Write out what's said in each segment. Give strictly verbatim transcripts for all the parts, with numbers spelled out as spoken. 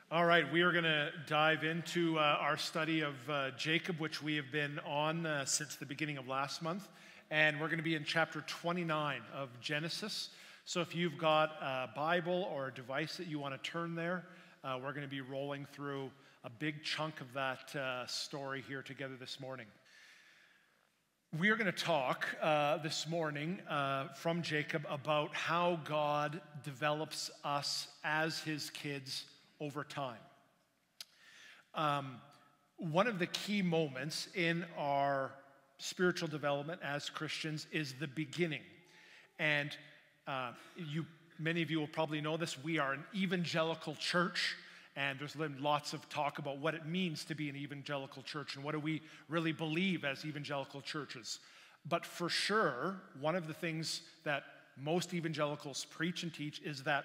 All right, we are going to dive into uh, our study of uh, Jacob, which we have been on uh, since the beginning of last month. And we're going to be in chapter twenty-nine of Genesis. So if you've got a Bible or a device that you want to turn there, uh, we're going to be rolling through a big chunk of that uh, story here together this morning. We are going to talk uh, this morning uh, from Jacob about how God develops us as his kids over time. Um, one of the key moments in our spiritual development as Christians is the beginning. And uh, you, many of you will probably know this. We are an evangelical church, and there's been lots of talk about what it means to be an evangelical church and what do we really believe as evangelical churches. But for sure, one of the things that most evangelicals preach and teach is that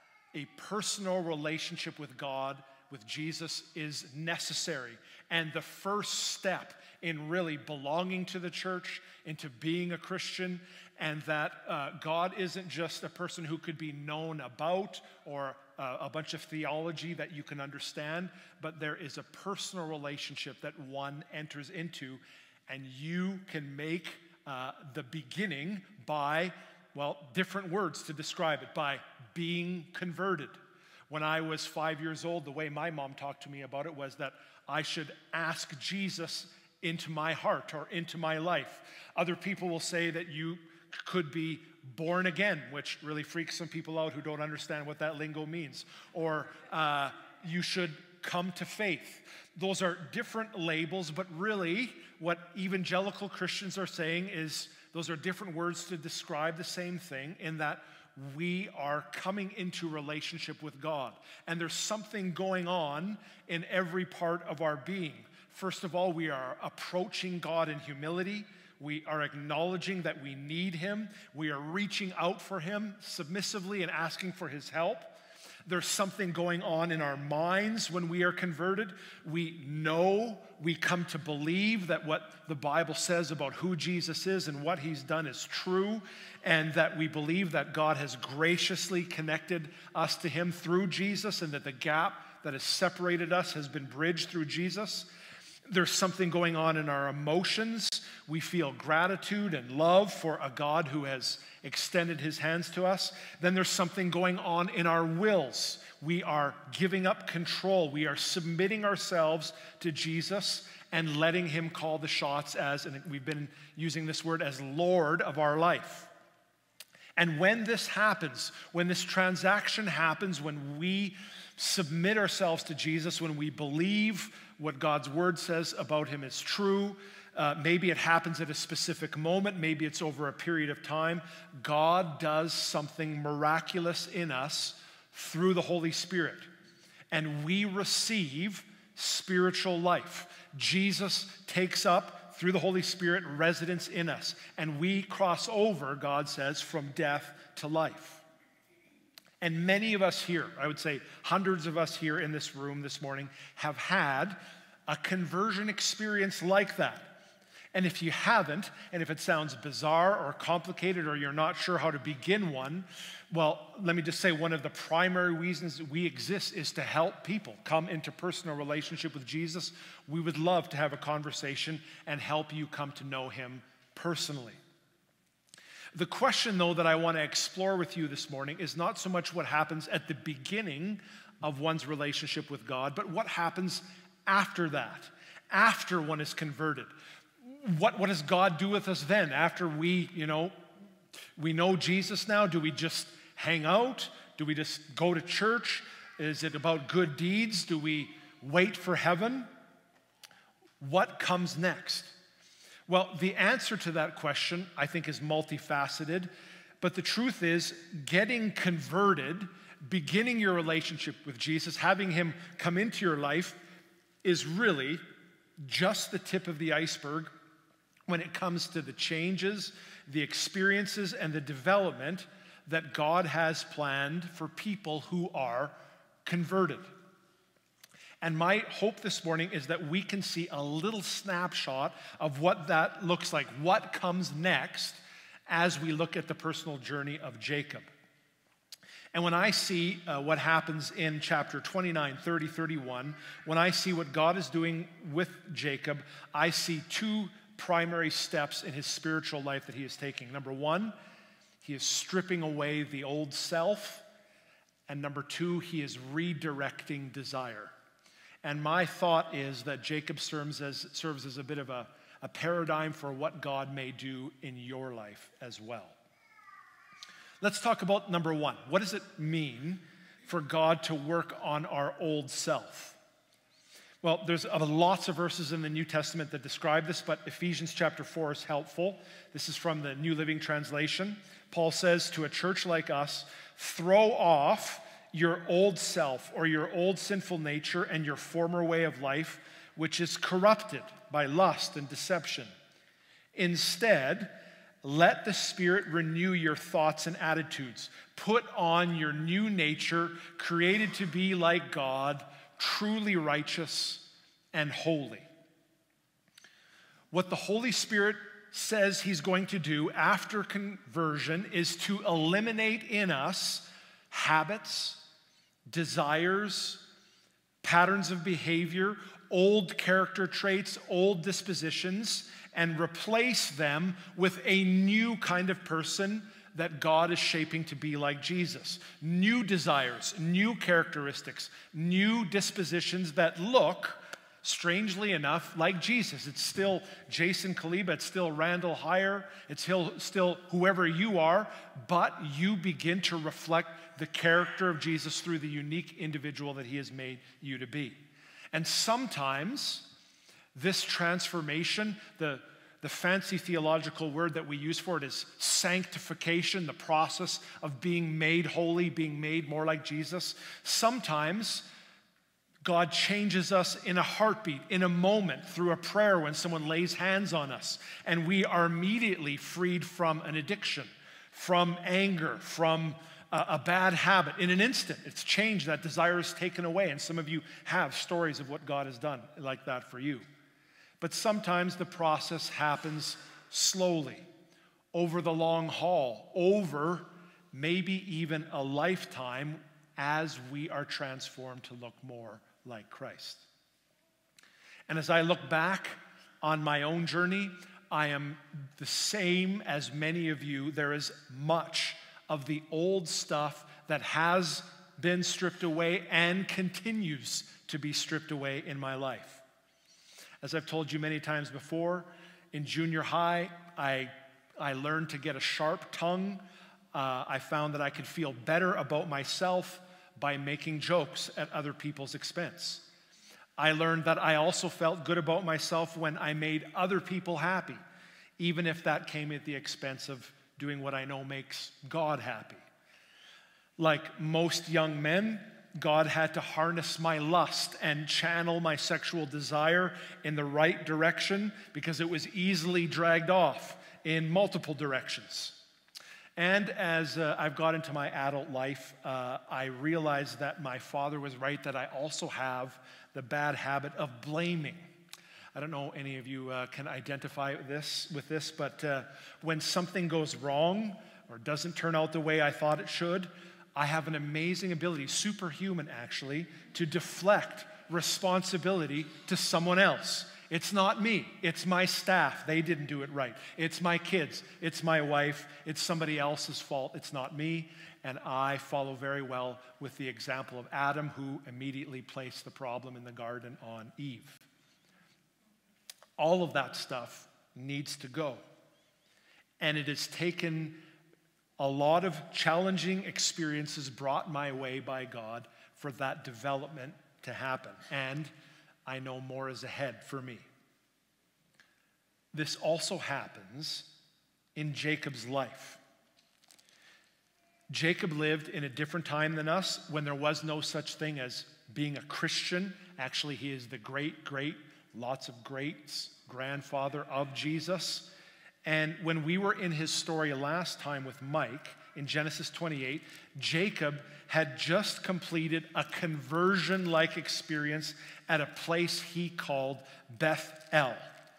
a personal relationship with God, with Jesus, is necessary. And the first step in really belonging to the church, into being a Christian, and that uh, God isn't just a person who could be known about or uh, a bunch of theology that you can understand, but there is a personal relationship that one enters into, and you can make uh, the beginning by, well, different words to describe it, by being converted. When I was five years old, the way my mom talked to me about it was that I should ask Jesus into my heart or into my life. Other people will say that you could be born again, which really freaks some people out who don't understand what that lingo means. Or uh, you should come to faith. Those are different labels, but really what evangelical Christians are saying is those are different words to describe the same thing, in that we are coming into relationship with God. And there's something going on in every part of our being. First of all, we are approaching God in humility. We are acknowledging that we need him. We are reaching out for him submissively and asking for his help. There's something going on in our minds when we are converted. We know, we come to believe that what the Bible says about who Jesus is and what he's done is true, and that we believe that God has graciously connected us to him through Jesus, and that the gap that has separated us has been bridged through Jesus. There's something going on in our emotions. We feel gratitude and love for a God who has extended his hands to us. Then there's something going on in our wills. We are giving up control. We are submitting ourselves to Jesus and letting him call the shots as, and we've been using this word, as Lord of our life. And when this happens, when this transaction happens, when we submit ourselves to Jesus, when we believe what God's word says about him is true, uh, maybe it happens at a specific moment, maybe it's over a period of time, God does something miraculous in us through the Holy Spirit. And we receive spiritual life. Jesus takes up, through the Holy Spirit, residence in us. And we cross over, God says, from death to life. And many of us here, I would say hundreds of us here in this room this morning, have had a conversion experience like that. And if you haven't, and if it sounds bizarre or complicated or you're not sure how to begin one, well, let me just say one of the primary reasons that we exist is to help people come into personal relationship with Jesus. We would love to have a conversation and help you come to know him personally. The question, though, that I want to explore with you this morning is not so much what happens at the beginning of one's relationship with God, but what happens after that, after one is converted. What, what does God do with us then? After we, you know, we know Jesus now, do we just hang out? Do we just go to church? Is it about good deeds? Do we wait for heaven? What comes next? Well, the answer to that question, I think, is multifaceted. But the truth is, getting converted, beginning your relationship with Jesus, having him come into your life, is really just the tip of the iceberg when it comes to the changes, the experiences, and the development that God has planned for people who are converted. And my hope this morning is that we can see a little snapshot of what that looks like, what comes next as we look at the personal journey of Jacob. And when I see uh, what happens in chapter twenty-nine, thirty, thirty-one, when I see what God is doing with Jacob, I see two primary steps in his spiritual life that he is taking. Number one, he is stripping away the old self. And number two, he is redirecting desire. And my thought is that Jacob serves as, serves as a bit of a, a paradigm for what God may do in your life as well. Let's talk about number one. What does it mean for God to work on our old self? Well, there's uh, lots of verses in the New Testament that describe this, but Ephesians chapter four is helpful. This is from the New Living Translation. Paul says to a church like us, throw off your old self or your old sinful nature and your former way of life, which is corrupted by lust and deception. Instead, let the Spirit renew your thoughts and attitudes. Put on your new nature, created to be like God, truly righteous and holy. What the Holy Spirit says he's going to do after conversion is to eliminate in us habits, desires, patterns of behavior, old character traits, old dispositions, and replace them with a new kind of person that God is shaping to be like Jesus. New desires, new characteristics, new dispositions that look, strangely enough, like Jesus. It's still Jason Kaliba, it's still Randall Heyer, it's still whoever you are, but you begin to reflect the character of Jesus through the unique individual that he has made you to be. And sometimes this transformation, the, the fancy theological word that we use for it is sanctification, the process of being made holy, being made more like Jesus. Sometimes God changes us in a heartbeat, in a moment, through a prayer when someone lays hands on us, and we are immediately freed from an addiction, from anger, from a, a bad habit. In an instant, it's changed. That desire is taken away, and some of you have stories of what God has done like that for you. But sometimes the process happens slowly, over the long haul, over maybe even a lifetime as we are transformed to look more like Christ. And as I look back on my own journey, I am the same as many of you. There is much of the old stuff that has been stripped away and continues to be stripped away in my life. As I've told you many times before, in junior high, I, I learned to get a sharp tongue. Uh, I found that I could feel better about myself by making jokes at other people's expense. I learned that I also felt good about myself when I made other people happy, even if that came at the expense of doing what I know makes God happy. Like most young men, God had to harness my lust and channel my sexual desire in the right direction because it was easily dragged off in multiple directions. And as uh, I've got into my adult life, uh, I realized that my father was right, that I also have the bad habit of blaming. I don't know any of you uh, can identify with this, with this but uh, when something goes wrong or doesn't turn out the way I thought it should, I have an amazing ability, superhuman actually, to deflect responsibility to someone else. It's not me, it's my staff. They didn't do it right. It's my kids, it's my wife, it's somebody else's fault. It's not me. And I follow very well with the example of Adam, who immediately placed the problem in the garden on Eve. All of that stuff needs to go. And it has taken a lot of challenging experiences brought my way by God for that development to happen. And I know more is ahead for me. This also happens in Jacob's life. Jacob lived in a different time than us when there was no such thing as being a Christian. Actually, he is the great, great, lots of greats, grandfather of Jesus. And when we were in his story last time with Mike, in Genesis twenty-eight, Jacob had just completed a conversion-like experience at a place he called Beth-El.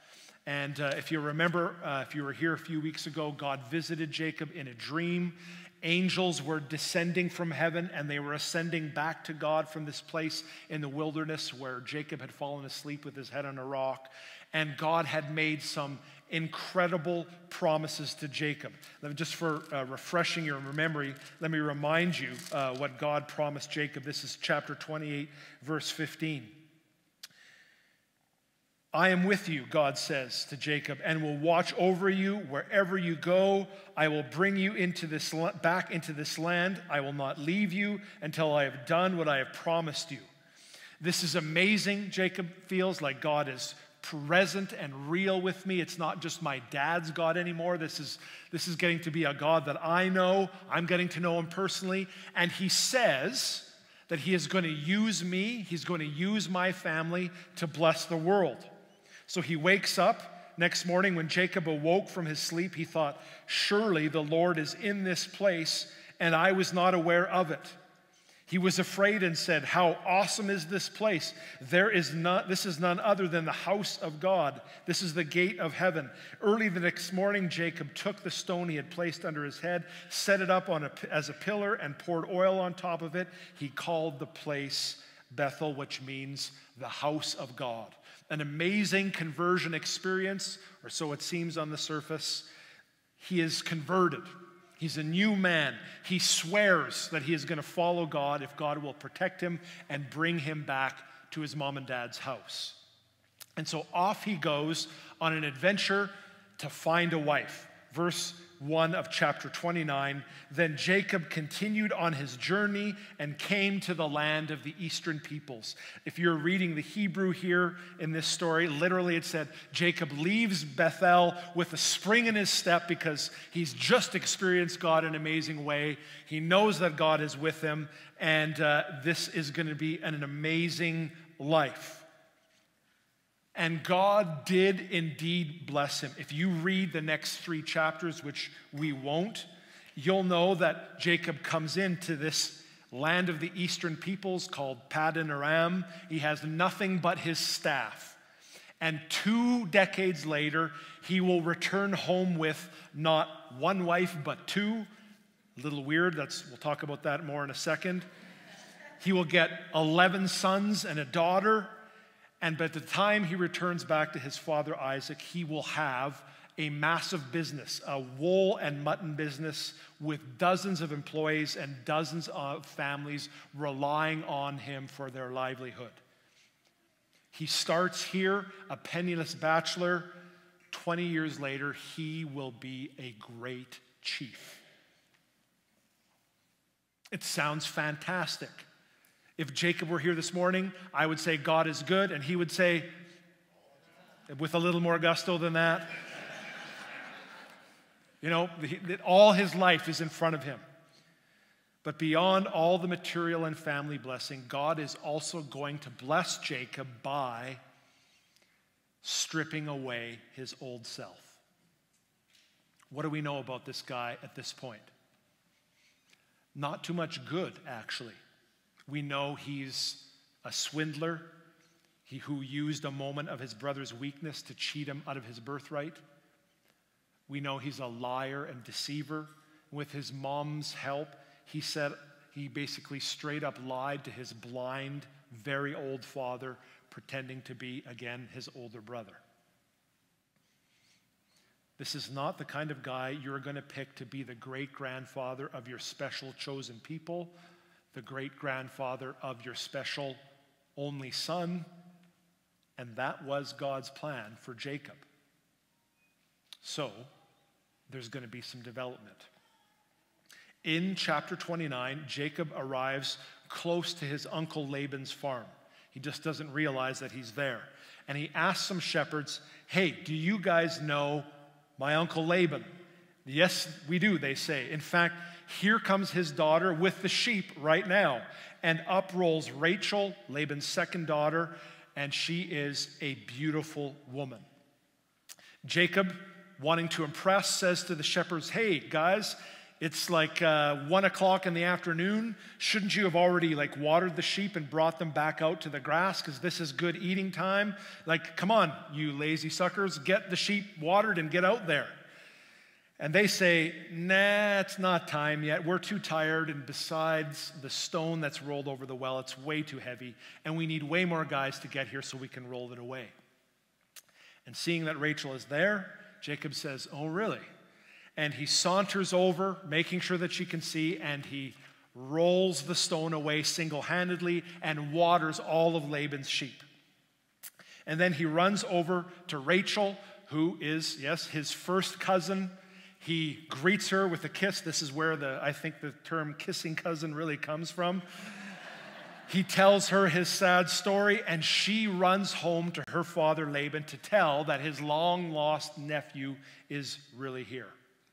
And uh, if you remember, uh, if you were here a few weeks ago, God visited Jacob in a dream, Angels were descending from heaven, and they were ascending back to God from this place in the wilderness where Jacob had fallen asleep with his head on a rock. And God had made some incredible promises to Jacob. Just for uh, refreshing your memory, let me remind you uh, what God promised Jacob. This is chapter twenty-eight, verse fifteen. I am with you, God says to Jacob, and will watch over you wherever you go. I will bring you into this back into this land. I will not leave you until I have done what I have promised you. This is amazing. Jacob feels like God is present and real with me. It's not just my dad's God anymore. This is, this is getting to be a God that I know. I'm getting to know him personally. And he says that he is going to use me. He's going to use my family to bless the world. So he wakes up next morning. When Jacob awoke from his sleep, he thought, surely the Lord is in this place, and I was not aware of it. He was afraid and said, how awesome is this place? There is not, this is none other than the house of God. This is the gate of heaven. Early the next morning, Jacob took the stone he had placed under his head, set it up on a, as a pillar, and poured oil on top of it. He called the place Bethel, which means the house of God. An amazing conversion experience, or so it seems on the surface. He is converted. He's a new man. He swears that he is going to follow God if God will protect him and bring him back to his mom and dad's house. And so off he goes on an adventure to find a wife. Verse one of chapter twenty-nine, then Jacob continued on his journey and came to the land of the eastern peoples. If you're reading the Hebrew here in this story, literally it said Jacob leaves Bethel with a spring in his step because he's just experienced God in an amazing way. He knows that God is with him, and uh, this is going to be an, an amazing life. And God did indeed bless him. If you read the next three chapters, which we won't, you'll know that Jacob comes into this land of the eastern peoples called Paddan Aram. He has nothing but his staff. And two decades later, he will return home with not one wife, but two. A little weird. That's, we'll talk about that more in a second. He will get eleven sons and a daughter. And by the time he returns back to his father Isaac, he will have a massive business, a wool and mutton business with dozens of employees and dozens of families relying on him for their livelihood. He starts here, a penniless bachelor. twenty years later, he will be a great chief. It sounds fantastic. If Jacob were here this morning, I would say God is good, and he would say, with a little more gusto than that, you know, that all his life is in front of him. But beyond all the material and family blessing, God is also going to bless Jacob by stripping away his old self. What do we know about this guy at this point? Not too much good, actually. We know he's a swindler, he who used a moment of his brother's weakness to cheat him out of his birthright. We know he's a liar and deceiver. With his mom's help, he said he basically straight up lied to his blind, very old father, pretending to be, again, his older brother. This is not the kind of guy you're going to pick to be the great-grandfather of your special chosen people, the great-grandfather of your special only son, and that was God's plan for Jacob. So, there's going to be some development. In chapter twenty-nine, Jacob arrives close to his uncle Laban's farm. He just doesn't realize that he's there. And he asks some shepherds, hey, do you guys know my uncle Laban? Yes, we do, they say. In fact, here comes his daughter with the sheep right now. And up rolls Rachel, Laban's second daughter, and she is a beautiful woman. Jacob, wanting to impress, says to the shepherds, hey, guys, it's like uh, one o'clock in the afternoon. Shouldn't you have already like watered the sheep and brought them back out to the grass? Because this is good eating time. Like, come on, you lazy suckers, get the sheep watered and get out there. And they say, nah, it's not time yet. We're too tired. And besides, the stone that's rolled over the well, it's way too heavy. And we need way more guys to get here so we can roll it away. And seeing that Rachel is there, Jacob says, oh, really? And he saunters over, making sure that she can see, and he rolls the stone away single-handedly and waters all of Laban's sheep. And then he runs over to Rachel, who is, yes, his first cousin. He greets her with a kiss. This is where the I think the term kissing cousin really comes from. He tells her his sad story, and she runs home to her father Laban to tell that his long-lost nephew is really here.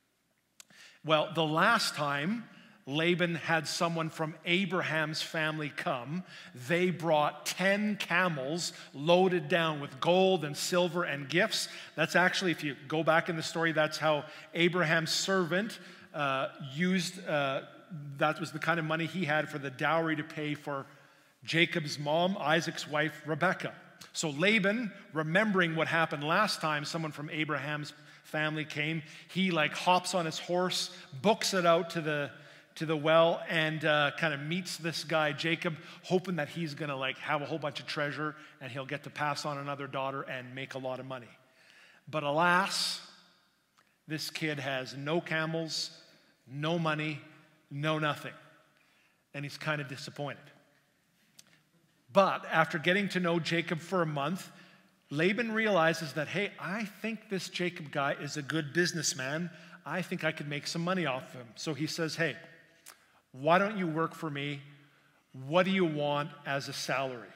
Well, the last time Laban had someone from Abraham's family come, they brought ten camels loaded down with gold and silver and gifts. That's actually, if you go back in the story, that's how Abraham's servant uh, used, uh, that was the kind of money he had for the dowry to pay for Jacob's mom, Isaac's wife, Rebekah. So Laban, remembering what happened last time someone from Abraham's family came, he like hops on his horse, books it out to the to the well, and uh, kind of meets this guy, Jacob, hoping that he's going to like have a whole bunch of treasure and he'll get to pass on another daughter and make a lot of money. But alas, this kid has no camels, no money, no nothing. And he's kind of disappointed. But after getting to know Jacob for a month, Laban realizes that, hey, I think this Jacob guy is a good businessman. I think I could make some money off of him. So he says, hey, why don't you work for me? What do you want as a salary?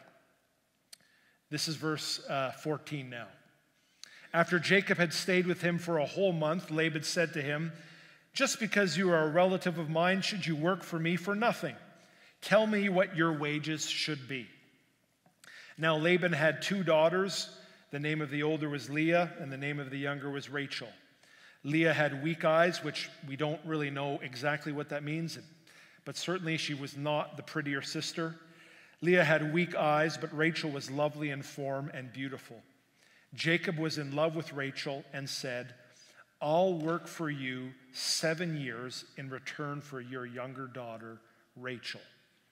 This is verse uh, fourteen now. After Jacob had stayed with him for a whole month, Laban said to him, just because you are a relative of mine, should you work for me for nothing? Tell me what your wages should be. Now Laban had two daughters. The name of the older was Leah, and the name of the younger was Rachel. Leah had weak eyes, which we don't really know exactly what that means, but certainly she was not the prettier sister. Leah had weak eyes, but Rachel was lovely in form and beautiful. Jacob was in love with Rachel and said, I'll work for you seven years in return for your younger daughter, Rachel.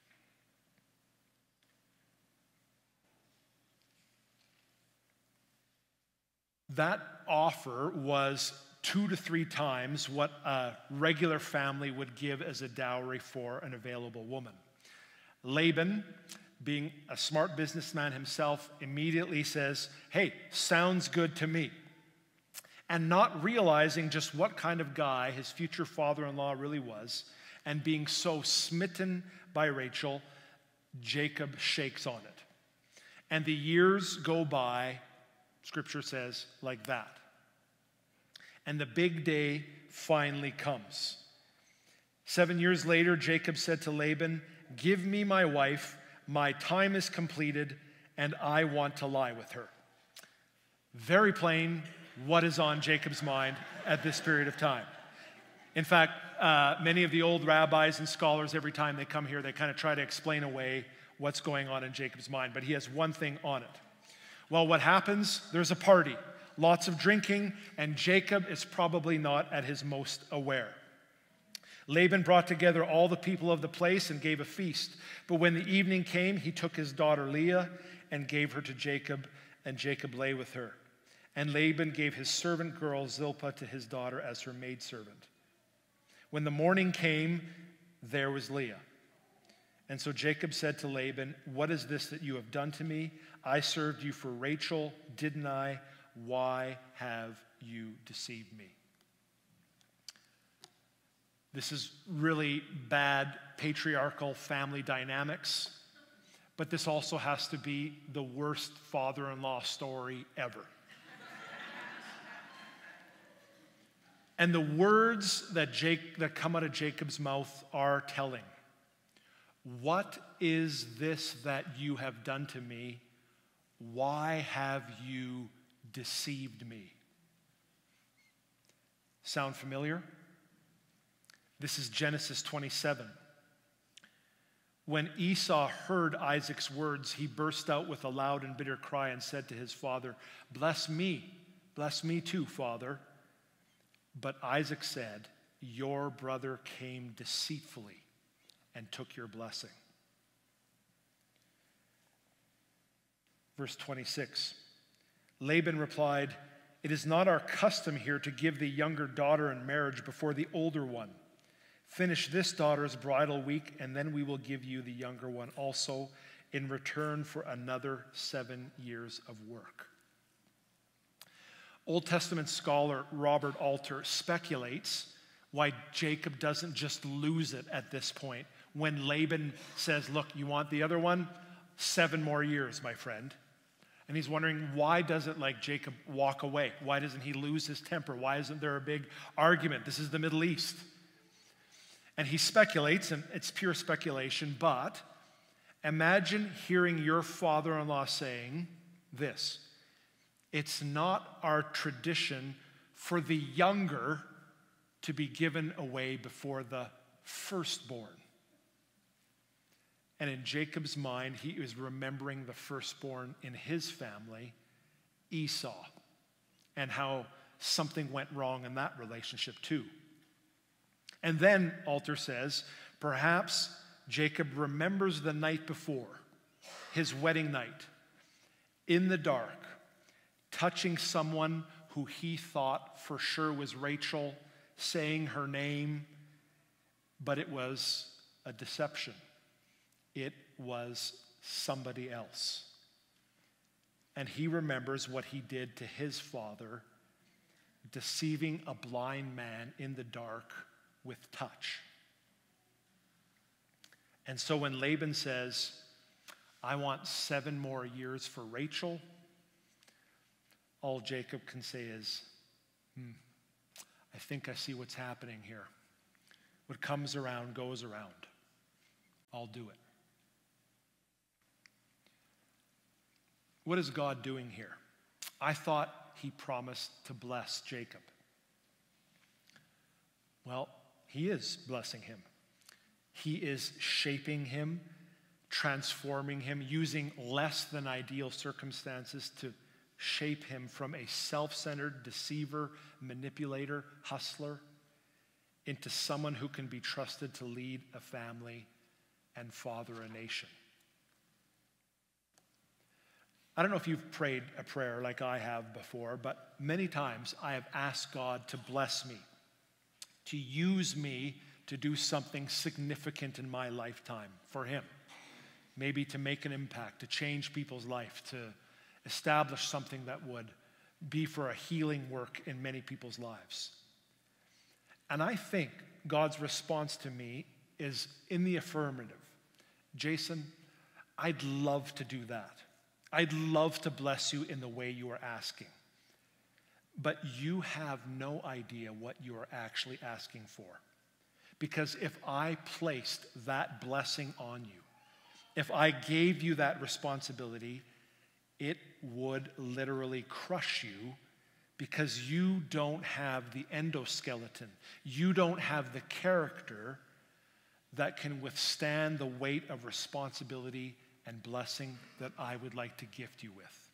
That offer was two to three times what a regular family would give as a dowry for an available woman. Laban, being a smart businessman himself, immediately says, hey, sounds good to me. And not realizing just what kind of guy his future father-in-law really was, and being so smitten by Rachel, Jacob shakes on it. And the years go by, Scripture says, like that. And the big day finally comes. Seven years later, Jacob said to Laban, give me my wife, my time is completed, and I want to lie with her. Very plain, what is on Jacob's mind at this period of time. In fact, uh, many of the old rabbis and scholars, every time they come here, they kind of try to explain away what's going on in Jacob's mind, but he has one thing on it. Well, what happens? There's a party. Lots of drinking, and Jacob is probably not at his most aware. Laban brought together all the people of the place and gave a feast. But when the evening came, he took his daughter Leah and gave her to Jacob, and Jacob lay with her. And Laban gave his servant girl Zilpah to his daughter as her maidservant. When the morning came, there was Leah. And so Jacob said to Laban, what is this that you have done to me? I served you for Rachel, didn't I? Why have you deceived me? This is really bad patriarchal family dynamics, but this also has to be the worst father-in-law story ever. And the words that, Jake, that come out of Jacob's mouth are telling. What is this that you have done to me? Why have you deceived me? Sound familiar? This is Genesis twenty-seven. When Esau heard Isaac's words, he burst out with a loud and bitter cry and said to his father, bless me, bless me too, Father. But Isaac said, your brother came deceitfully and took your blessing. Verse twenty-six, Laban replied, it is not our custom here to give the younger daughter in marriage before the older one. Finish this daughter's bridal week, and then we will give you the younger one also in return for another seven years of work. Old Testament scholar Robert Alter speculates why Jacob doesn't just lose it at this point when Laban says, look, you want the other one? Seven more years, my friend. And he's wondering, why doesn't like Jacob walk away? Why doesn't he lose his temper? Why isn't there a big argument? This is the Middle East. And he speculates, and it's pure speculation, but imagine hearing your father-in-law saying this, it's not our tradition for the younger to be given away before the firstborn. And in Jacob's mind, he is remembering the firstborn in his family, Esau, and how something went wrong in that relationship too. And then, Alter says, perhaps Jacob remembers the night before, his wedding night, in the dark, touching someone who he thought for sure was Rachel, saying her name, but it was a deception. It was somebody else. And he remembers what he did to his father, deceiving a blind man in the dark with touch. And so when Laban says, I want seven more years for Rachel, all Jacob can say is, hmm, I think I see what's happening here. What comes around goes around. I'll do it. What is God doing here? I thought he promised to bless Jacob. Well, he is blessing him. He is shaping him, transforming him, using less than ideal circumstances to shape him from a self-centered deceiver, manipulator, hustler, into someone who can be trusted to lead a family and father a nation. I don't know if you've prayed a prayer like I have before, but many times I have asked God to bless me, to use me to do something significant in my lifetime for him. Maybe to make an impact, to change people's life, to establish something that would be for a healing work in many people's lives. And I think God's response to me is in the affirmative. Jason, I'd love to do that. I'd love to bless you in the way you are asking. But you have no idea what you are actually asking for. Because if I placed that blessing on you, if I gave you that responsibility, it would literally crush you because you don't have the endoskeleton. You don't have the character that can withstand the weight of responsibility and blessing that I would like to gift you with.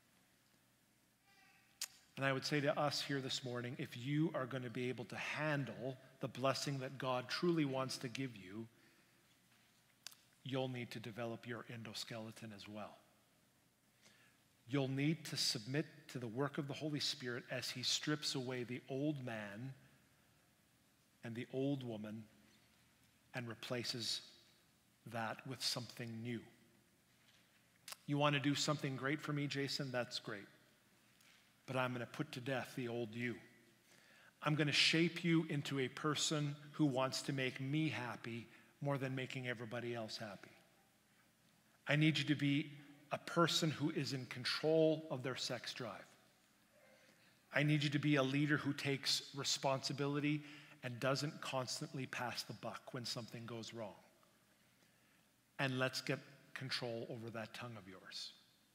And I would say to us here this morning, if you are going to be able to handle the blessing that God truly wants to give you, you'll need to develop your endoskeleton as well. You'll need to submit to the work of the Holy Spirit as he strips away the old man and the old woman and replaces that with something new. You want to do something great for me, Jason? That's great. But I'm going to put to death the old you. I'm going to shape you into a person who wants to make me happy more than making everybody else happy. I need you to be a person who is in control of their sex drive. I need you to be a leader who takes responsibility and doesn't constantly pass the buck when something goes wrong. And let's get control over that tongue of yours.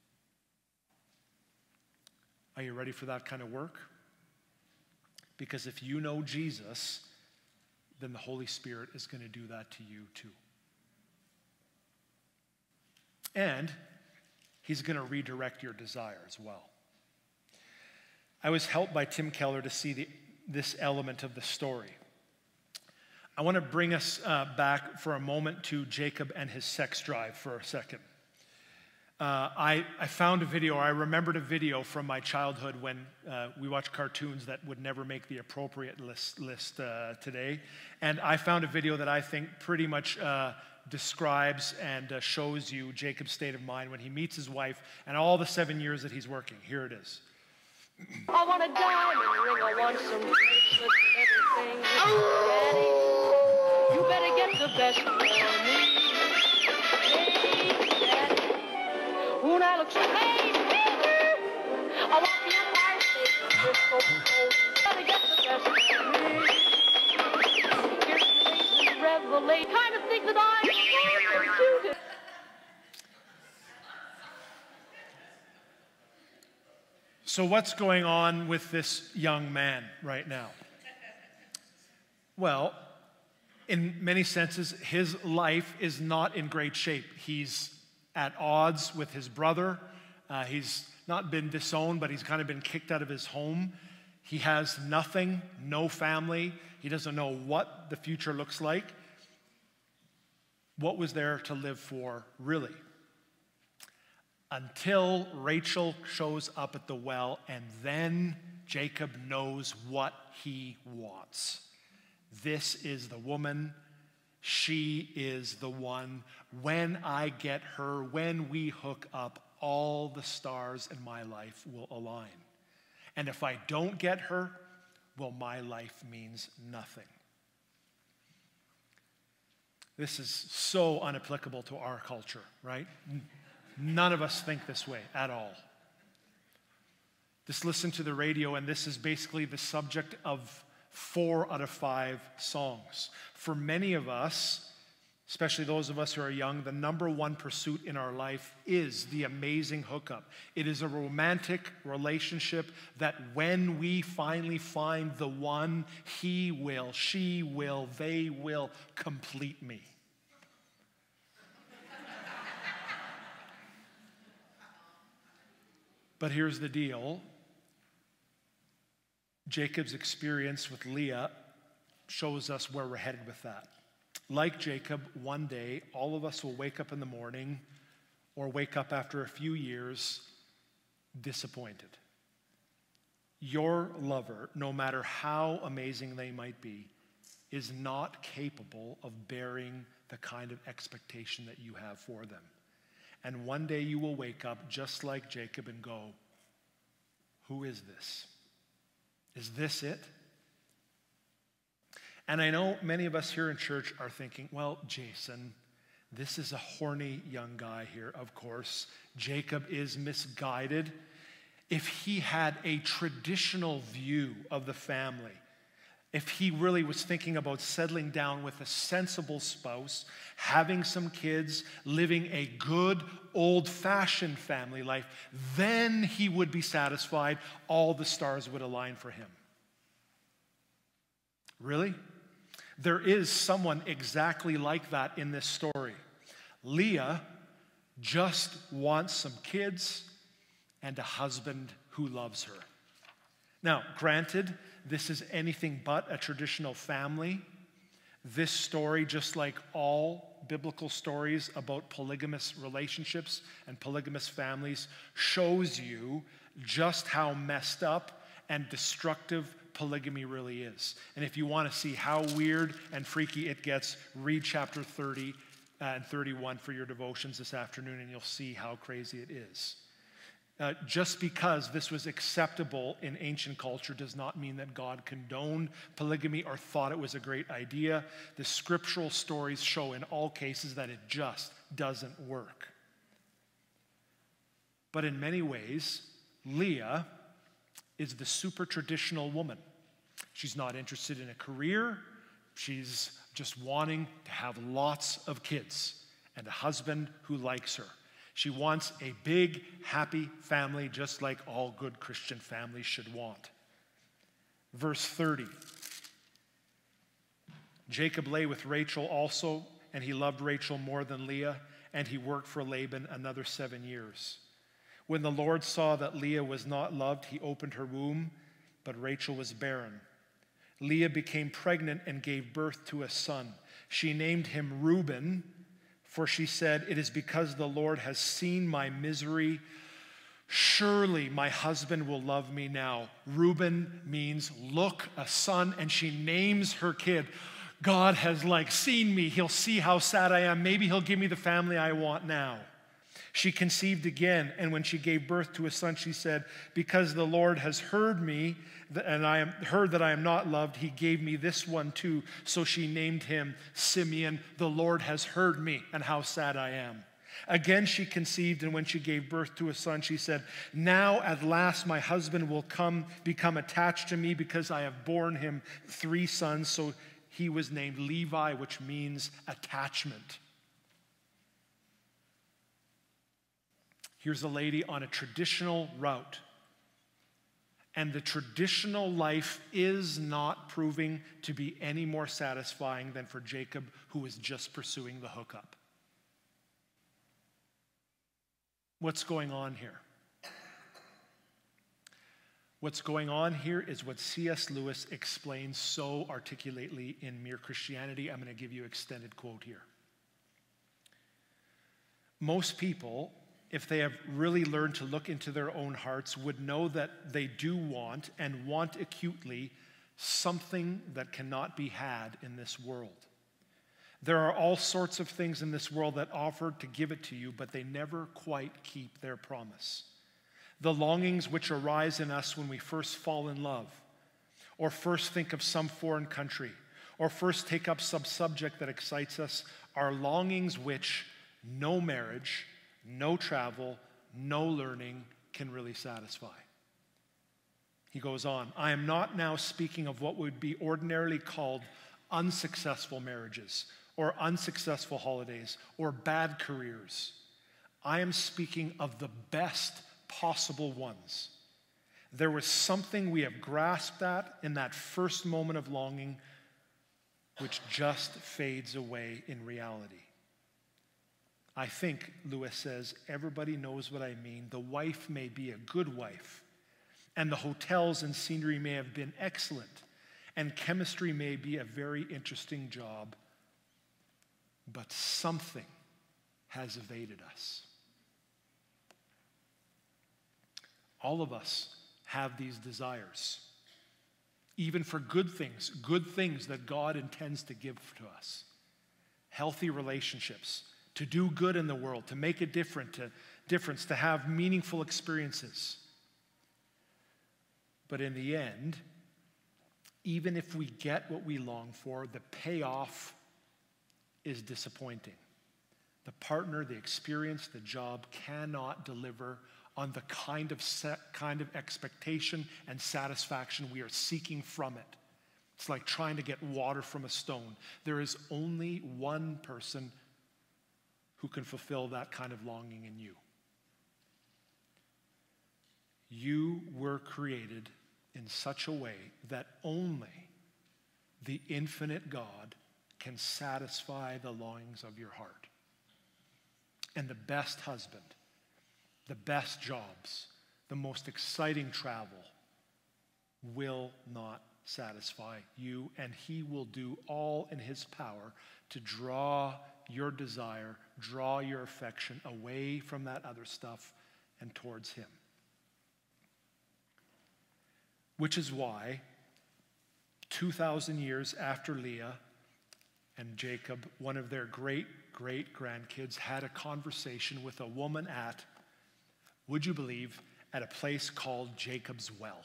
Are you ready for that kind of work? Because if you know Jesus, then the Holy Spirit is going to do that to you too. And he's going to redirect your desire as well. I was helped by Tim Keller to see the, this element of the story. I want to bring us uh, back for a moment to Jacob and his sex drive for a second. Uh, I, I found a video, or I remembered a video from my childhood when uh, we watched cartoons that would never make the appropriate list, list uh, today. And I found a video that I think pretty much uh, describes and uh, shows you Jacob's state of mind when he meets his wife and all the seven years that he's working. Here it is. I want a diamond ring, I want some bracelets and everything. Daddy, you better get the best for me. Hey, Daddy, when I look so hey, I want the Empire State Crystal Gold. You better get the best for me. Here's the amazing revelation, kind of think that I'm going to do. So what's going on with this young man right now? Well, in many senses, his life is not in great shape. He's at odds with his brother. Uh, he's not been disowned, but he's kind of been kicked out of his home. He has nothing, no family. He doesn't know what the future looks like. What was there to live for, really? Until Rachel shows up at the well, and then Jacob knows what he wants. This is the woman. She is the one. When I get her, when we hook up, all the stars in my life will align. And if I don't get her, well, my life means nothing. This is so unapplicable to our culture, right? None of us think this way at all. Just listen to the radio, and this is basically the subject of four out of five songs. For many of us, especially those of us who are young, the number one pursuit in our life is the amazing hookup. It is a romantic relationship that when we finally find the one, he will, she will, they will complete me. But here's the deal. Jacob's experience with Leah shows us where we're headed with that. Like Jacob, one day, all of us will wake up in the morning or wake up after a few years disappointed. Your lover, no matter how amazing they might be, is not capable of bearing the kind of expectation that you have for them. And one day you will wake up just like Jacob and go, who is this? Is this it? And I know many of us here in church are thinking, well, Jason, this is a horny young guy here, of course. Jacob is misguided. If he had a traditional view of the family, if he really was thinking about settling down with a sensible spouse, having some kids, living a good, old-fashioned family life, then he would be satisfied. All the stars would align for him. Really? There is someone exactly like that in this story. Leah just wants some kids and a husband who loves her. Now, granted, this is anything but a traditional family. This story, just like all biblical stories about polygamous relationships and polygamous families, shows you just how messed up and destructive polygamy really is. And if you want to see how weird and freaky it gets, read chapter thirty and thirty-one for your devotions this afternoon, and you'll see how crazy it is. Uh, just because this was acceptable in ancient culture does not mean that God condoned polygamy or thought it was a great idea. The scriptural stories show in all cases that it just doesn't work. But in many ways, Leah is the super traditional woman. She's not interested in a career. She's just wanting to have lots of kids and a husband who likes her. She wants a big, happy family, just like all good Christian families should want. Verse thirty. Jacob lay with Rachel also, and he loved Rachel more than Leah, and he worked for Laban another seven years. When the Lord saw that Leah was not loved, he opened her womb, but Rachel was barren. Leah became pregnant and gave birth to a son. She named him Reuben, for she said, "It is because the Lord has seen my misery. Surely my husband will love me now." Reuben means look, a son, and she names her kid. God has like seen me. He'll see how sad I am. Maybe he'll give me the family I want now. She conceived again, and when she gave birth to a son, she said, "Because the Lord has heard me, and I am heard that I am not loved, he gave me this one too." So she named him Simeon. The Lord has heard me, and how sad I am. Again she conceived, and when she gave birth to a son, she said, "Now at last my husband will come, become attached to me, because I have borne him three sons." So he was named Levi, which means attachment. Here's a lady on a traditional route. And the traditional life is not proving to be any more satisfying than for Jacob, who was just pursuing the hookup. What's going on here? What's going on here is what C S Lewis explains so articulately in Mere Christianity. I'm going to give you an extended quote here. Most people, if they have really learned to look into their own hearts, would know that they do want, and want acutely, something that cannot be had in this world. There are all sorts of things in this world that offer to give it to you, but they never quite keep their promise. The longings which arise in us when we first fall in love, or first think of some foreign country, or first take up some subject that excites us, are longings which no marriage, no travel, no learning can really satisfy. He goes on, "I am not now speaking of what would be ordinarily called unsuccessful marriages, or unsuccessful holidays, or bad careers. I am speaking of the best possible ones. There was something we have grasped at in that first moment of longing, which just fades away in reality." I think, Lewis says, everybody knows what I mean. The wife may be a good wife, and the hotels and scenery may have been excellent, and chemistry may be a very interesting job, but something has evaded us. All of us have these desires, even for good things, good things that God intends to give to us. Healthy relationships, to do good in the world, to make a different, to, difference, to have meaningful experiences. But in the end, even if we get what we long for, the payoff is disappointing. The partner, the experience, the job cannot deliver on the kind of set, kind of expectation and satisfaction we are seeking from it. It's like trying to get water from a stone. There is only one person who can fulfill that kind of longing in you. You were created in such a way that only the infinite God can satisfy the longings of your heart. And the best husband, the best jobs, the most exciting travel will not satisfy you, and he will do all in his power to draw your desire, draw your affection away from that other stuff and towards him. Which is why two thousand years after Leah and Jacob, one of their great, great grandkids had a conversation with a woman at, would you believe, at a place called Jacob's Well.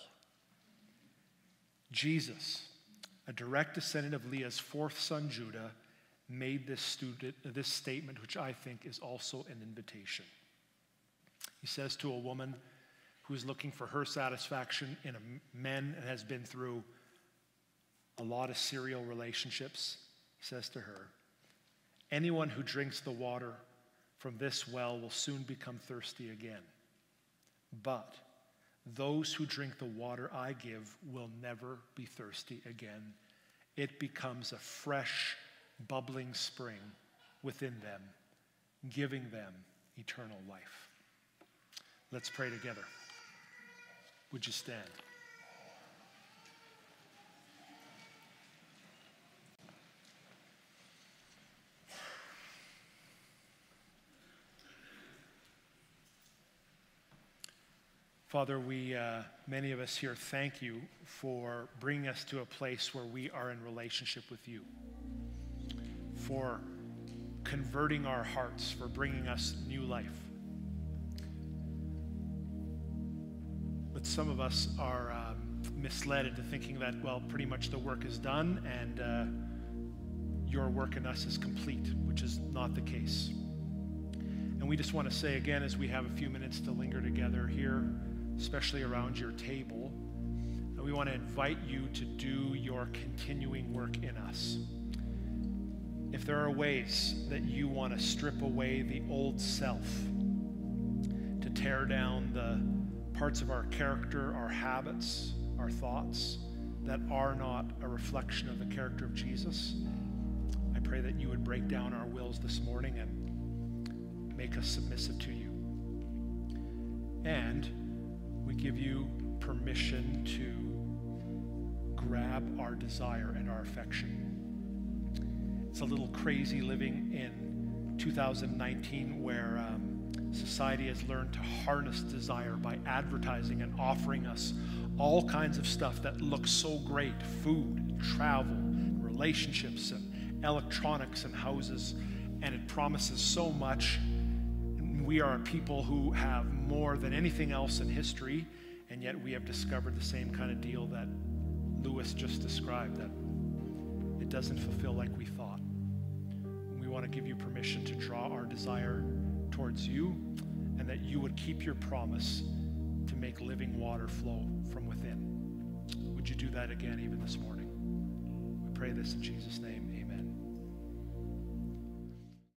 Jesus, a direct descendant of Leah's fourth son Judah, made this, student, this statement, which I think is also an invitation. He says to a woman who is looking for her satisfaction in a man and has been through a lot of serial relationships, he says to her, "Anyone who drinks the water from this well will soon become thirsty again. But those who drink the water I give will never be thirsty again. It becomes a fresh, bubbling spring within them, giving them eternal life." Let's pray together. Would you stand? Father, we, uh, many of us here, thank you for bringing us to a place where we are in relationship with you, for converting our hearts, for bringing us new life. But some of us are um, misled into thinking that, well, pretty much the work is done and uh, your work in us is complete, which is not the case. And we just want to say again, as we have a few minutes to linger together here, especially around your table, that we want to invite you to do your continuing work in us. If there are ways that you want to strip away the old self, to tear down the parts of our character, our habits, our thoughts that are not a reflection of the character of Jesus, I pray that you would break down our wills this morning and make us submissive to you. And we give you permission to grab our desire and our affection. It's a little crazy living in two thousand nineteen where um, society has learned to harness desire by advertising and offering us all kinds of stuff that looks so great: food, travel, relationships, and electronics and houses, and it promises so much. And we are a people who have more than anything else in history, and yet we have discovered the same kind of deal that Lewis just described, that it doesn't fulfill like we thought. We want to give you permission to draw our desire towards you, and that you would keep your promise to make living water flow from within. Would you do that again even this morning? We pray this in Jesus' name.